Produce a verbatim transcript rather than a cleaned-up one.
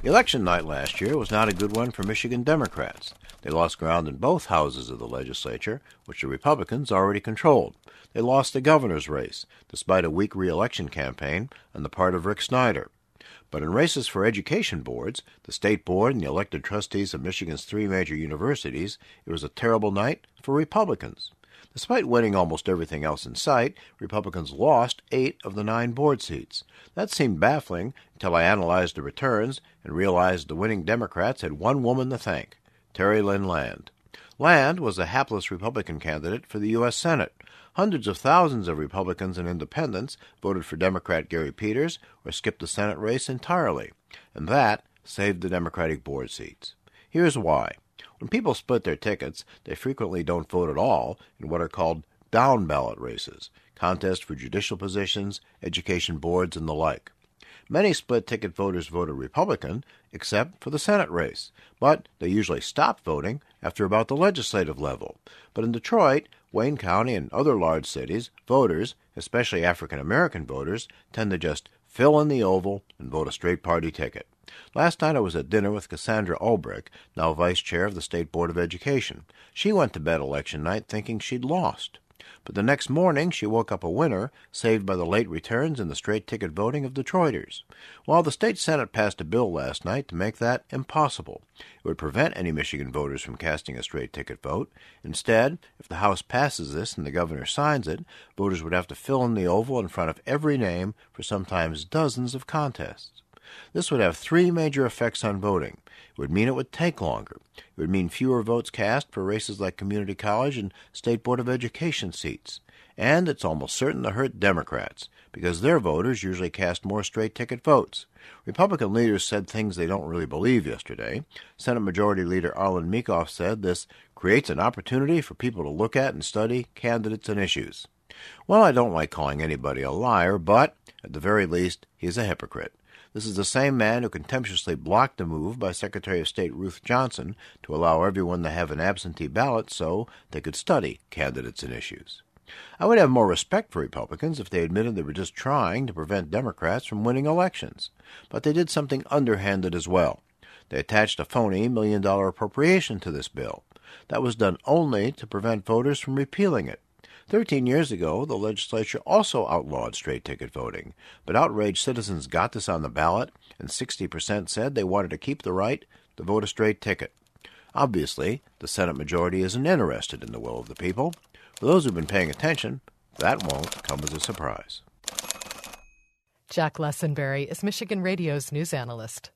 Election night last year was not a good one for Michigan Democrats. They lost ground in both houses of the legislature, which the Republicans already controlled. They lost the governor's race, despite a weak re-election campaign on the part of Rick Snyder. But in races for education boards, the state board and the elected trustees of Michigan's three major universities, it was a terrible night for Republicans. Despite winning almost everything else in sight, Republicans lost eight of the nine board seats. That seemed baffling until I analyzed the returns and realized the winning Democrats had one woman to thank, Terry Lynn Land. Land was a hapless Republican candidate for the U S Senate. Hundreds of thousands of Republicans and independents voted for Democrat Gary Peters or skipped the Senate race entirely, and that saved the Democratic board seats. Here's why. When people split their tickets, they frequently don't vote at all in what are called down-ballot races, contests for judicial positions, education boards, and the like. Many split-ticket voters voted Republican, except for the Senate race, but they usually stop voting after about the legislative level. But in Detroit, Wayne County, and other large cities, voters, especially African-American voters, tend to just fill in the oval and vote a straight party ticket. Last night I was at dinner with Cassandra Ulbrich, now vice chair of the State Board of Education. She went to bed election night thinking she'd lost. But the next morning she woke up a winner, saved by the late returns and the straight-ticket voting of Detroiters. While the state Senate passed a bill last night to make that impossible. It would prevent any Michigan voters from casting a straight-ticket vote. Instead, if the House passes this and the governor signs it, voters would have to fill in the oval in front of every name for sometimes dozens of contests. This would have three major effects on voting. It would mean it would take longer. It would mean fewer votes cast for races like community college and State Board of Education seats. And it's almost certain to hurt Democrats, because their voters usually cast more straight-ticket votes. Republican leaders said things they don't really believe yesterday. Senate Majority Leader Arlen Meekhoff said this creates an opportunity for people to look at and study candidates and issues. Well, I don't like calling anybody a liar, but at the very least, he's a hypocrite. This is the same man who contemptuously blocked a move by Secretary of State Ruth Johnson to allow everyone to have an absentee ballot so they could study candidates and issues. I would have more respect for Republicans if they admitted they were just trying to prevent Democrats from winning elections. But they did something underhanded as well. They attached a phony million-dollar appropriation to this bill. That was done only to prevent voters from repealing it. Thirteen years ago, the legislature also outlawed straight-ticket voting, but outraged citizens got this on the ballot, and sixty percent said they wanted to keep the right to vote a straight ticket. Obviously, the Senate majority isn't interested in the will of the people. For those who've been paying attention, that won't come as a surprise. Jack Lessenberry is Michigan Radio's news analyst.